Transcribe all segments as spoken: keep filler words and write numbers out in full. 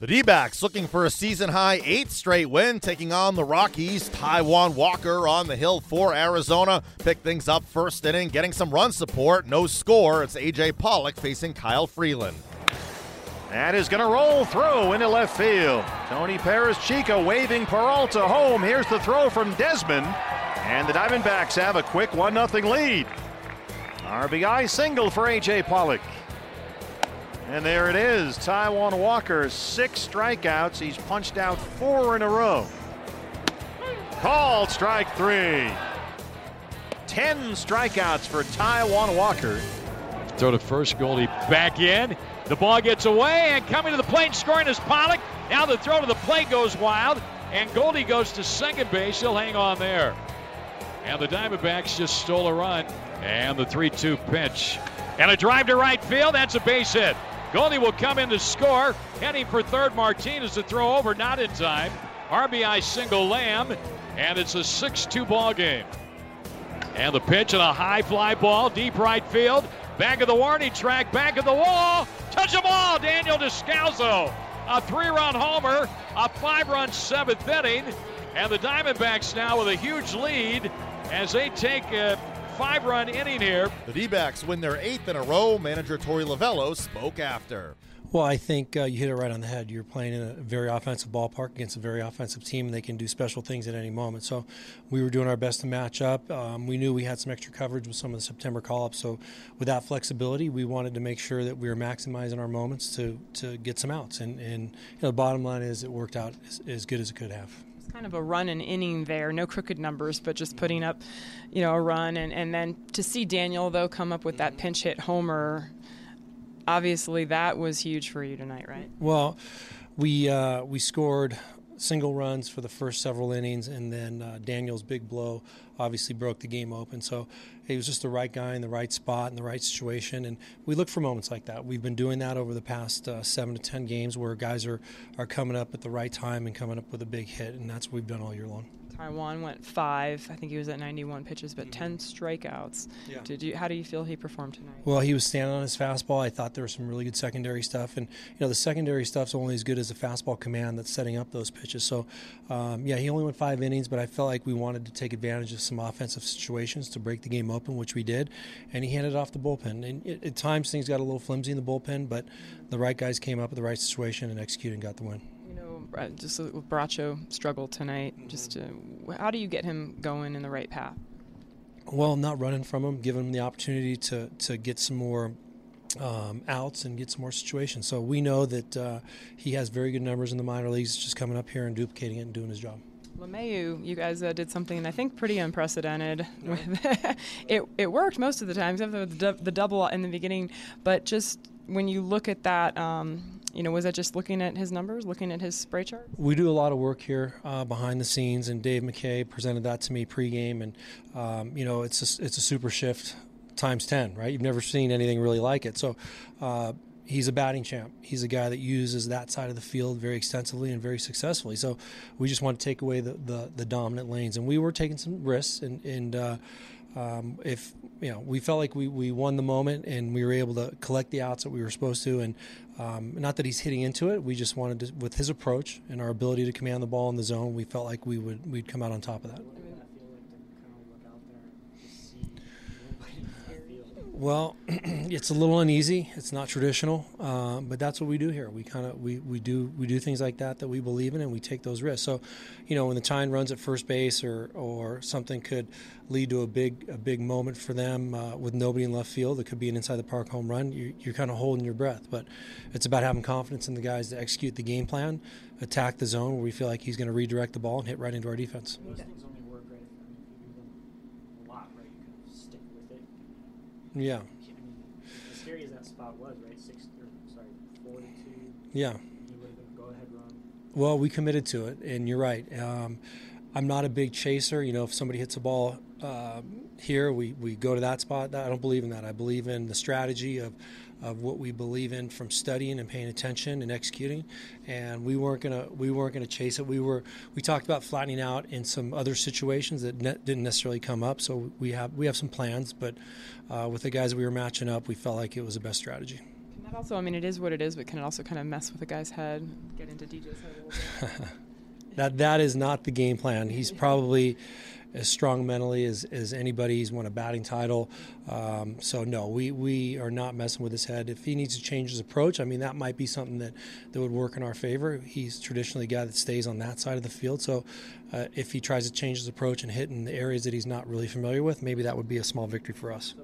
The D-backs looking for a season-high eighth straight win, taking on the Rockies. Taijuan Walker on the hill for Arizona. Picked things up first inning, getting some run support. No score. It's A J Pollock facing Kyle Freeland. That is going to roll through into left field. Tony Perez-Chico waving Peralta home. Here's the throw from Desmond. And the Diamondbacks have a quick one nothing lead. R B I single for A J Pollock. And there it is. Taijuan Walker, six strikeouts. He's punched out four in a row. Called strike three. Ten strikeouts for Taijuan Walker. Throw to first, Goldie back in. The ball gets away, and coming to the plate and scoring is Pollock. Now the throw to the plate goes wild, and Goldie goes to second base. He'll hang on there. And the Diamondbacks just stole a run. And the three two pitch. And a drive to right field. That's a base hit. Goldie will come in to score. Heading for third, Martinez to throw over, not in time. R B I single Lamb, and it's a six two ball game. And the pitch and a high fly ball, deep right field. Back of the warning track, back of the wall. Touch the ball, Daniel Descalso. A three-run homer, a five-run seventh inning. And the Diamondbacks now with a huge lead as they take a five-run inning here. The D-backs win their eighth in a row. Manager Torey Lovullo spoke after. Well, I think uh, you hit it right on the head. You're playing in a very offensive ballpark against a very offensive team, and they can do special things at any moment. So we were doing our best to match up. Um, we knew we had some extra coverage with some of the September call-ups. So with that flexibility, we wanted to make sure that we were maximizing our moments to to get some outs. And, and you know, the bottom line is it worked out as, as good as it could have. Kind of a run and inning there, no crooked numbers, but just putting up, you know, a run. And, and then to see Daniel, though, come up with that pinch hit homer, obviously that was huge for you tonight, right? Well, we uh, we scored single runs for the first several innings, and then uh, Daniel's big blow obviously broke the game open. So he was just the right guy in the right spot in the right situation, and we look for moments like that. We've been doing that over the past uh, seven to ten games where guys are, are coming up at the right time and coming up with a big hit, and that's what we've done all year long. Taijuan went five. I think he was at ninety-one pitches, but ten strikeouts. Yeah. Did you? How do you feel he performed tonight? Well, he was standing on his fastball. I thought there was some really good secondary stuff, and you know the secondary stuff's only as good as the fastball command that's setting up those pitches. So, um, yeah, he only went five innings, but I felt like we wanted to take advantage of some offensive situations to break the game open, which we did, and he handed it off the bullpen. And it, at times things got a little flimsy in the bullpen, but the right guys came up at the right situation and executed and got the win. Just with Bracho struggled tonight. Just uh, how do you get him going in the right path? Well, not running from him, giving him the opportunity to to get some more um, outs and get some more situations. So we know that uh, he has very good numbers in the minor leagues. Just coming up here and duplicating it and doing his job. LeMahieu, you guys uh, did something I think pretty unprecedented. With it it worked most of the times, the, the, the double in the beginning, but just when you look at that. Um, You know, was that just looking at his numbers, looking at his spray chart? We do a lot of work here uh, behind the scenes, and Dave McKay presented that to me pregame, and um, you know, it's a, it's a super shift times ten, right? You've never seen anything really like it. So uh, he's a batting champ. He's a guy that uses that side of the field very extensively and very successfully. So we just want to take away the, the, the dominant lanes, and we were taking some risks, and, and uh, um, if you know, we felt like we, we won the moment and we were able to collect the outs that we were supposed to. And um, not that he's hitting into it, we just wanted to, with his approach and our ability to command the ball in the zone, we felt like we would we'd come out on top of that. Well, it's a little uneasy. It's not traditional, uh, but that's what we do here. We kind of we, we do we do things like that that we believe in, and we take those risks. So, you know, when the Tyne runs at first base, or or something could lead to a big a big moment for them uh, with nobody in left field, it could be an inside the park home run. You, you're kind of holding your breath, but it's about having confidence in the guys to execute the game plan, attack the zone where we feel like he's going to redirect the ball and hit right into our defense. Yeah. I mean, as scary as that spot was, right? Six, or, sorry, four to two. Yeah. You would have been go ahead run. Well, we committed to it, and you're right. Um, I'm not a big chaser. You know, if somebody hits a ball uh, here, we, we go to that spot. I don't believe in that. I believe in the strategy of, of what we believe in from studying and paying attention and executing. And we weren't gonna we weren't gonna chase it. We were we talked about flattening out in some other situations that ne- didn't necessarily come up. So we have we have some plans, but uh, with the guys that we were matching up, we felt like it was the best strategy. Can And also, I mean, it is what it is, but can it also kind of mess with a guy's head, get into D J's head a little bit? that that is not the game plan. He's probably as strong mentally as, as anybody. He's won a batting title. Um, so, no, we, we are not messing with his head. If he needs to change his approach, I mean, that might be something that, that would work in our favor. He's traditionally a guy that stays on that side of the field. So uh, if he tries to change his approach and hit in the areas that he's not really familiar with, maybe that would be a small victory for us.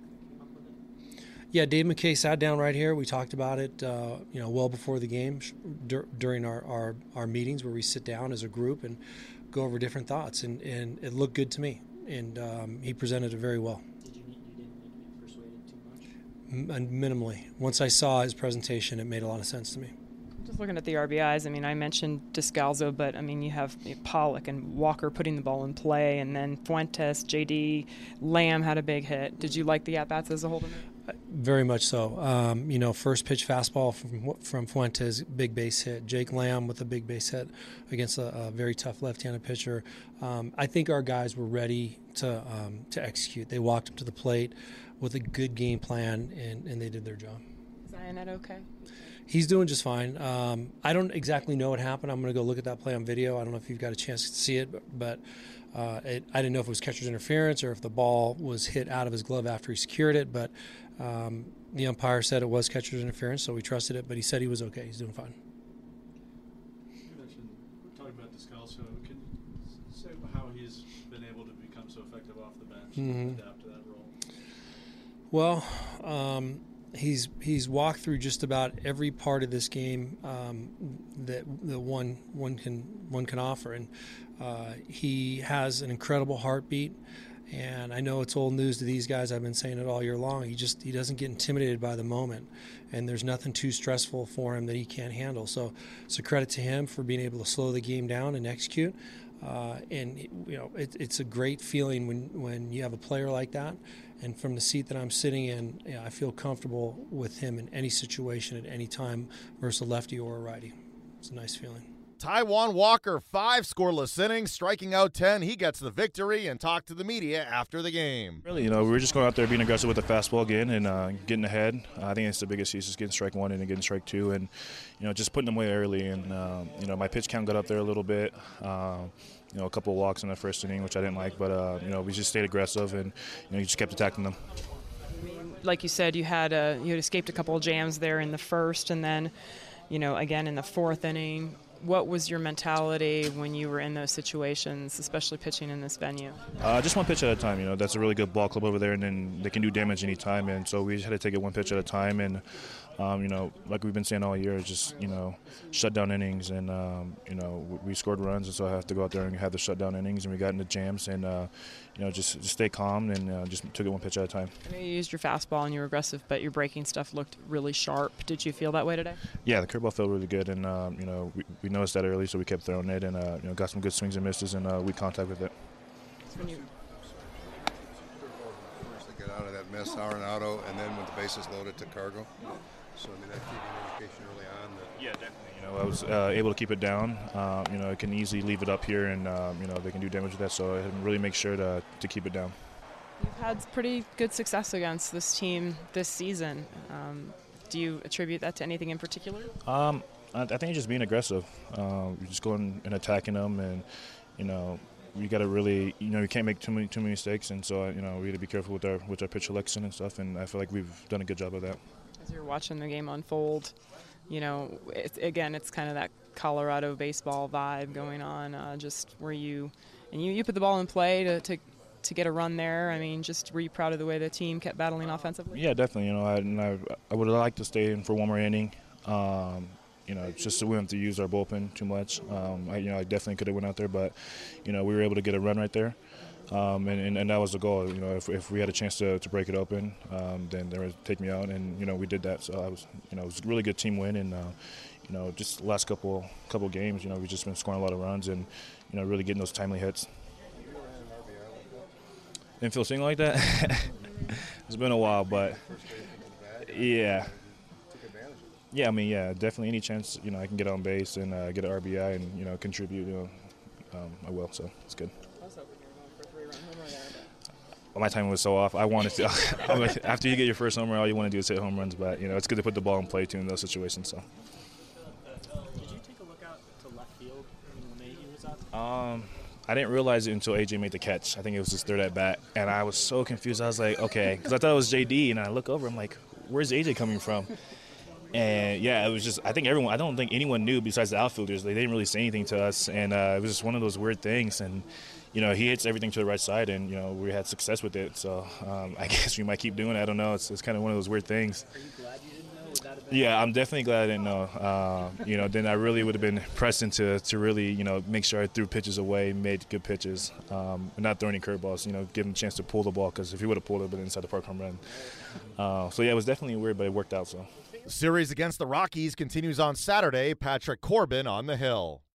Yeah, Dave McKay sat down right here. We talked about it, uh, you know, well before the game dur- during our, our, our meetings where we sit down as a group and go over different thoughts, and, and it looked good to me, and um, he presented it very well. Did you, you didn't get persuaded too much? M- minimally. Once I saw his presentation, it made a lot of sense to me. Just looking at the R B Is, I mean, I mentioned Descalzo, but I mean, you have Pollock and Walker putting the ball in play, and then Fuentes, J D, Lamb had a big hit. Did you like the at-bats as a whole? Very much so. Um, you know, first pitch fastball from from Fuentes, big base hit. Jake Lamb with a big base hit against a, a very tough left-handed pitcher. Um, I think our guys were ready to um, to execute. They walked up to the plate with a good game plan, and, and they did their job. Is Zionette okay? He's doing just fine. Um, I don't exactly know what happened. I'm going to go look at that play on video. I don't know if you've got a chance to see it, but, but uh, it, I didn't know if it was catcher's interference or if the ball was hit out of his glove after he secured it. But um, the umpire said it was catcher's interference, so we trusted it. But he said he was okay. He's doing fine. You mentioned, we're talking about Descalzo. Can you say how he's been able to become so effective off the bench Mm-hmm. and adapt to that role? Well, um, he's he's walked through just about every part of this game um, that the one one can one can offer, and uh, he has an incredible heartbeat. And I know it's old news to these guys. I've been saying it all year long. He just he doesn't get intimidated by the moment, and there's nothing too stressful for him that he can't handle. So it's a credit to him for being able to slow the game down and execute. Uh, and you know it, it's a great feeling when when you have a player like that. And from the seat that I'm sitting in, you know, I feel comfortable with him in any situation at any time versus a lefty or a righty. It's a nice feeling. Taijuan Walker, five scoreless innings, striking out ten. He gets the victory and talked to the media after the game. Really, you know, we were just going out there being aggressive with the fastball again and uh, getting ahead. Uh, I think it's the biggest piece, is getting strike one and getting strike two, and you know, just putting them away early. And uh, you know, my pitch count got up there a little bit. Uh, you know, a couple of walks in the first inning, which I didn't like, but uh, you know, we just stayed aggressive and you know, you just kept attacking them. Like you said, you had uh, you had escaped a couple of jams there in the first, and then, you know, again in the fourth inning. What was your mentality when you were in those situations, especially pitching in this venue? Uh, just one pitch at a time. You know, that's a really good ball club over there, and then they can do damage anytime. And so we just had to take it one pitch at a time. And um, you know, like we've been saying all year, just you know, shut down innings. And um, you know, we, we scored runs, and so I have to go out there and have the shutdown innings. And we got into jams, and uh, you know, just just stay calm and uh, just took it one pitch at a time. I mean, you used your fastball and you were aggressive, but your breaking stuff looked really sharp. Did you feel that way today? Yeah, the curveball felt really good, and um, you know, we, we noticed that early, so we kept throwing it, and uh, you know, got some good swings and misses, and uh, weak contact with it. When you First to get out of that miss, Arenado, and then with the bases loaded to Cargo. So I mean, that gave you an indication early on that. Yeah, definitely. You know, I was uh, able to keep it down. Um, you know, I can easily leave it up here, and um, you know, they can do damage with that. So I really make sure to to keep it down. You've had pretty good success against this team this season. Um, do you attribute that to anything in particular? Um, I, I think just being aggressive, um, just going and attacking them, and you know, we got to really, you know, we can't make too many too many mistakes, and so you know, we got to be careful with our with our pitch selection and stuff. And I feel like we've done a good job of that. As you're watching the game unfold, you know, it's, again, it's kind of that Colorado baseball vibe going on. Uh, just where you and you, you put the ball in play to, to to get a run there. I mean, just were you proud of the way the team kept battling offensively? Yeah, definitely. You know, I and I, I would have liked to stay in for one more inning. Um, you know, just so we don't have to use our bullpen too much. Um, I, you know, I definitely could have went out there, but you know, we were able to get a run right there. Um, and, and, and that was the goal. You know, if, if we had a chance to, to break it open, um, then they would take me out, and you know, we did that. So I was, you know, it was a really good team win, and uh, you know, just the last couple couple games, you know, we've just been scoring a lot of runs, and you know, really getting those timely hits. Didn't feel sing like that. It's been a while, but yeah, yeah. I mean, yeah, definitely. Any chance, you know, I can get on base and uh, get an R B I and you know contribute, you know, um, I will. So it's good. my timing was so off. I wanted to. I'm like, after you get your first home run, all you want to do is hit home runs. But you know, it's good to put the ball in play too in those situations. So. Did you take a look out to left field when LeMahieu was out? Um, I didn't realize it until A J made the catch. I think it was his third at bat, and I was so confused. I was like, okay, because I thought it was J D, and I look over, I'm like, where's A J coming from? And yeah, it was just, I think everyone, I don't think anyone knew besides the outfielders. They didn't really say anything to us, and uh, it was just one of those weird things. And you know, he hits everything to the right side, and you know, we had success with it. So um, I guess we might keep doing it. I don't know. It's, it's kind of one of those weird things. Are you glad you didn't know? Would that have been Yeah, I'm definitely glad I didn't know. Uh, you know, then I really would have been pressed into to really, you know, make sure I threw pitches away, made good pitches, um, and not throw any curveballs. You know, give him a chance to pull the ball, because if he would have pulled it, it would have been inside the park home run. Uh, so yeah, it was definitely weird, but it worked out. So. The series against the Rockies continues on Saturday. Patrick Corbin on the hill.